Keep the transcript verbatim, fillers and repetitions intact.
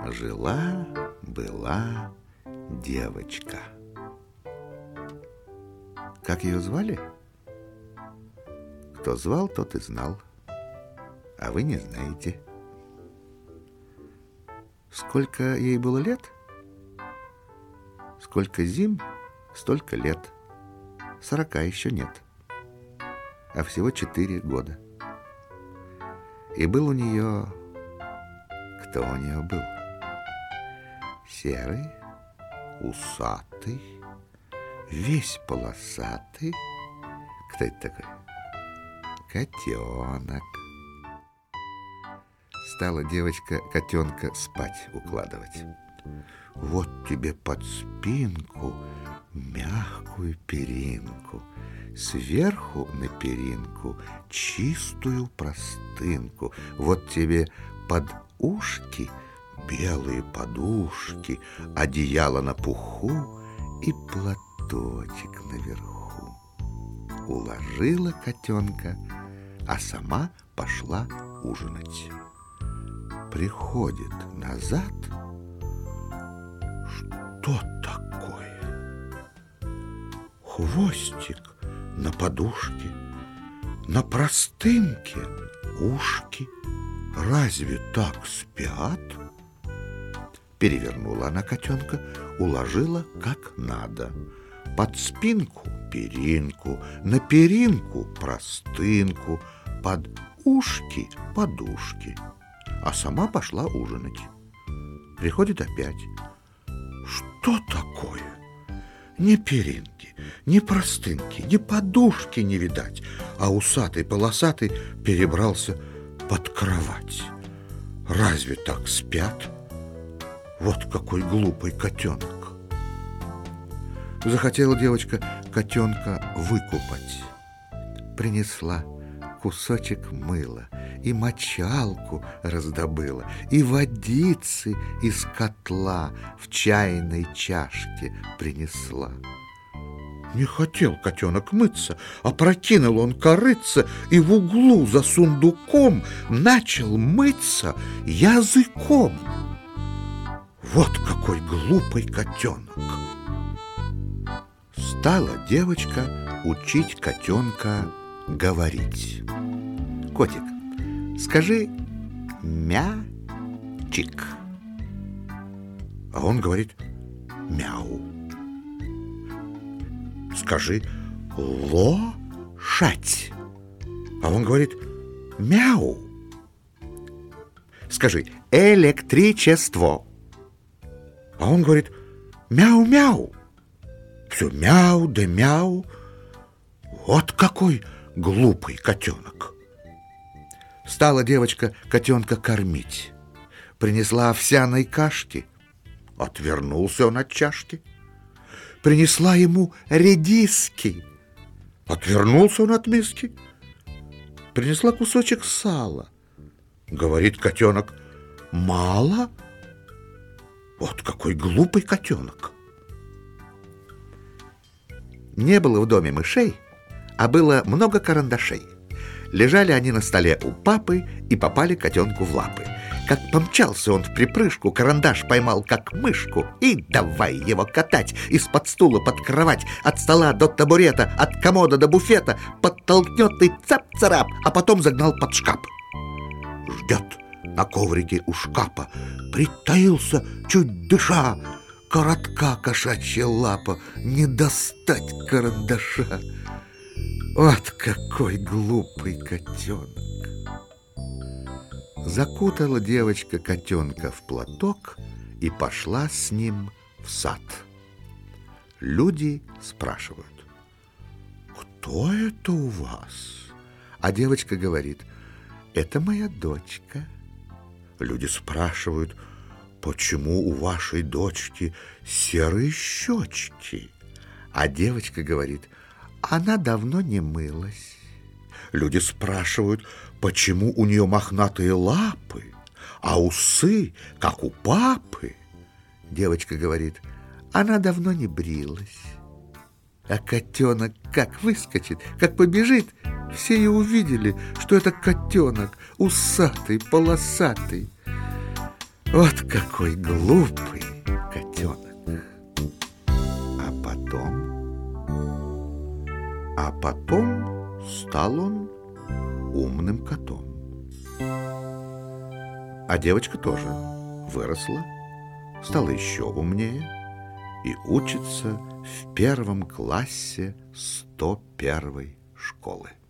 Жила-была девочка. Как ее звали? Кто звал, тот и знал, а вы не знаете. Сколько ей было лет? Сколько зим, столько лет. Сорока еще нет, а всего четыре года. И был у нее... Кто у нее был? Серый, усатый, весь полосатый. Кто это такой? Котенок. Стала девочка котенка спать укладывать. Вот тебе под спинку мягкую перинку, сверху на перинку чистую простынку. Вот тебе под ушки белые подушки, одеяло на пуху и платочек наверху. Уложила котенка, а сама пошла ужинать. Приходит назад. Что такое? Хвостик на подушке, на простынке ушки. Разве так спят? Перевернула она котенка, уложила как надо. Под спинку перинку, на перинку простынку, под ушки подушки. А сама пошла ужинать. Приходит опять. Что такое? Ни перинки, ни простынки, ни подушки не видать, а усатый-полосатый перебрался под кровать. Разве так спят? Вот какой глупый котенок. Захотела девочка котенка выкупать. Принесла кусочек мыла, и мочалку раздобыла, и водицы из котла в чайной чашке принесла. Не хотел котенок мыться, опрокинул он корытце и в углу за сундуком начал мыться языком. Вот какой глупый котенок! Стала девочка учить котенка говорить. Котик, скажи мячик. А он говорит мяу. Скажи лошадь. А он говорит мяу. Скажи электричество. А он говорит мяу-мяу. Все мяу да мяу. Вот какой глупый котенок. Стала девочка котенка кормить. Принесла овсяной кашки. Отвернулся он от чашки. Принесла ему редиски. Отвернулся он от миски. Принесла кусочек сала. Говорит котенок: мало? Вот какой глупый котенок. Не было в доме мышей, а было много карандашей. Лежали они на столе у папы и попали котенку в лапы. Как помчался он в припрыжку, карандаш поймал как мышку и давай его катать из-под стула под кровать, от стола до табурета, от комода до буфета, подтолкнет и цап-царап, а потом загнал под шкаф. Ждет на коврике у шкафа, притаился, чуть дыша. Коротка кошачья лапа, не достать карандаша. Вот какой глупый котенок. Закутала девочка котенка в платок и пошла с ним в сад. Люди спрашивают: кто это у вас? А девочка говорит: это моя дочка. Люди спрашивают: почему у вашей дочки серые щечки? А девочка говорит: она давно не мылась. Люди спрашивают: почему у нее мохнатые лапы, а усы, как у папы? Девочка говорит: она давно не брилась. А котенок как выскочит, как побежит, все и увидели, что это котенок усатый, полосатый. Вот какой глупый котенок. А потом... А потом стал он умным котом. А девочка тоже выросла, стала еще умнее и учится в первом классе сто первой школы.